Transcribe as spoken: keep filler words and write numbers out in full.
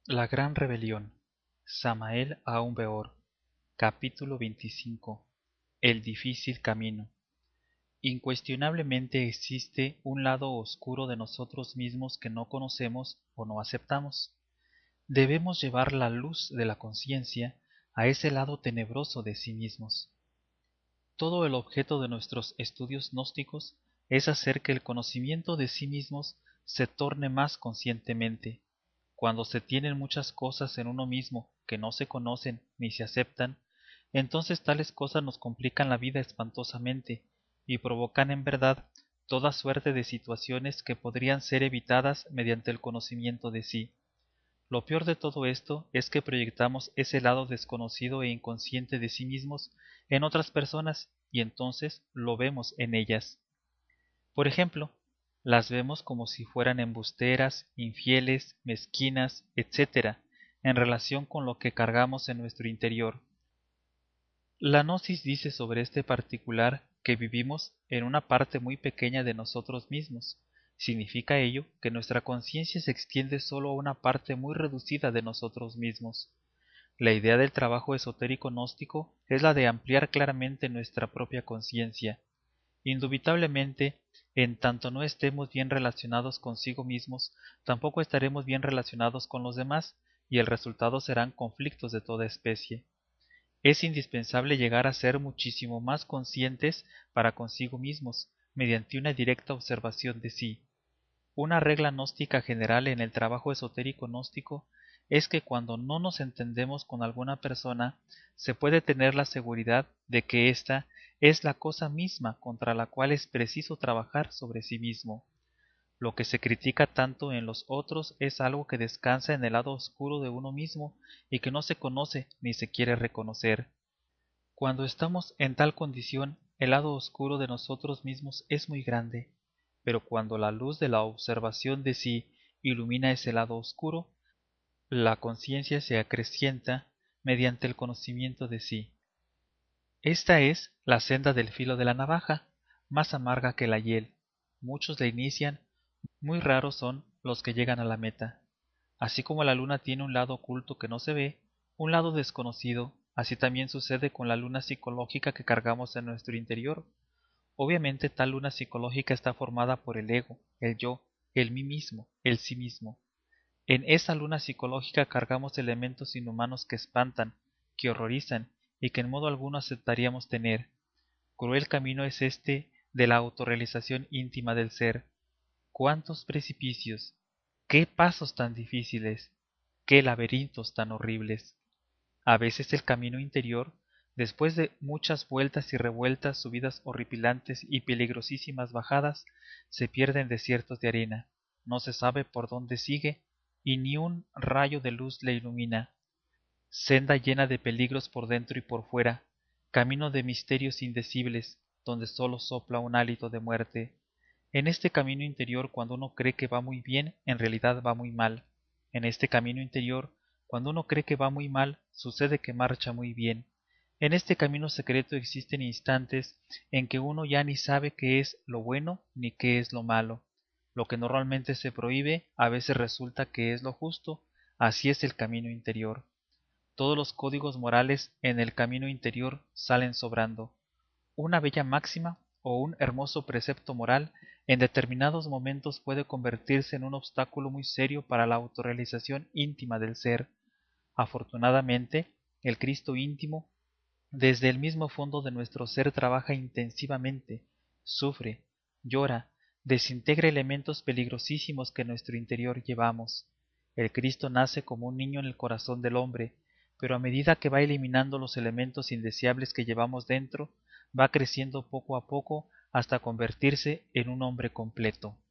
La gran rebelión. Samael Aun Weor. Capítulo veinticinco. El difícil camino. Incuestionablemente existe un lado oscuro de nosotros mismos que no conocemos o no aceptamos. Debemos llevar la luz de la conciencia a ese lado tenebroso de sí mismos. Todo el objeto de nuestros estudios gnósticos es hacer que el conocimiento de sí mismos se torne más conscientemente. Cuando se tienen muchas cosas en uno mismo que no se conocen ni se aceptan, entonces tales cosas nos complican la vida espantosamente y provocan en verdad toda suerte de situaciones que podrían ser evitadas mediante el conocimiento de sí. Lo peor de todo esto es que proyectamos ese lado desconocido e inconsciente de sí mismos en otras personas y entonces lo vemos en ellas. Por ejemplo, las vemos como si fueran embusteras, infieles, mezquinas, etcétera, en relación con lo que cargamos en nuestro interior. La gnosis dice sobre este particular que vivimos en una parte muy pequeña de nosotros mismos. Significa ello que nuestra conciencia se extiende solo a una parte muy reducida de nosotros mismos. La idea del trabajo esotérico gnóstico es la de ampliar claramente nuestra propia conciencia. Indubitablemente, en tanto no estemos bien relacionados consigo mismos, tampoco estaremos bien relacionados con los demás, y el resultado serán conflictos de toda especie. Es indispensable llegar a ser muchísimo más conscientes para consigo mismos, mediante una directa observación de sí. Una regla gnóstica general en el trabajo esotérico gnóstico es que cuando no nos entendemos con alguna persona, se puede tener la seguridad de que ésta es la cosa misma contra la cual es preciso trabajar sobre sí mismo. Lo que se critica tanto en los otros es algo que descansa en el lado oscuro de uno mismo y que no se conoce ni se quiere reconocer. Cuando estamos en tal condición, el lado oscuro de nosotros mismos es muy grande, pero cuando la luz de la observación de sí ilumina ese lado oscuro, la conciencia se acrecienta mediante el conocimiento de sí. Esta es la senda del filo de la navaja, más amarga que la hiel. Muchos la inician, muy raros son los que llegan a la meta. Así como la luna tiene un lado oculto que no se ve, un lado desconocido, así también sucede con la luna psicológica que cargamos en nuestro interior. Obviamente tal luna psicológica está formada por el ego, el yo, el mí mismo, el sí mismo. En esa luna psicológica cargamos elementos inhumanos que espantan, que horrorizan y que en modo alguno aceptaríamos tener. Cruel camino es este de la autorrealización íntima del ser. ¡Cuántos precipicios! ¡Qué pasos tan difíciles! ¡Qué laberintos tan horribles! A veces el camino interior, después de muchas vueltas y revueltas, subidas horripilantes y peligrosísimas bajadas, se pierde en desiertos de arena. No se sabe por dónde sigue y ni un rayo de luz le ilumina. Senda llena de peligros por dentro y por fuera, camino de misterios indecibles, donde sólo sopla un hálito de muerte. En este camino interior, cuando uno cree que va muy bien, en realidad va muy mal. En este camino interior, cuando uno cree que va muy mal, sucede que marcha muy bien. En este camino secreto existen instantes en que uno ya ni sabe qué es lo bueno ni qué es lo malo. Lo que normalmente se prohíbe, a veces resulta que es lo justo. Así es el camino interior. Todos los códigos morales en el camino interior salen sobrando. Una bella máxima o un hermoso precepto moral en determinados momentos puede convertirse en un obstáculo muy serio para la autorrealización íntima del ser. Afortunadamente, el Cristo íntimo, desde el mismo fondo de nuestro ser, trabaja intensivamente, sufre, llora, desintegra elementos peligrosísimos que en nuestro interior llevamos. El Cristo nace como un niño en el corazón del hombre, pero a medida que va eliminando los elementos indeseables que llevamos dentro, va creciendo poco a poco hasta convertirse en un hombre completo.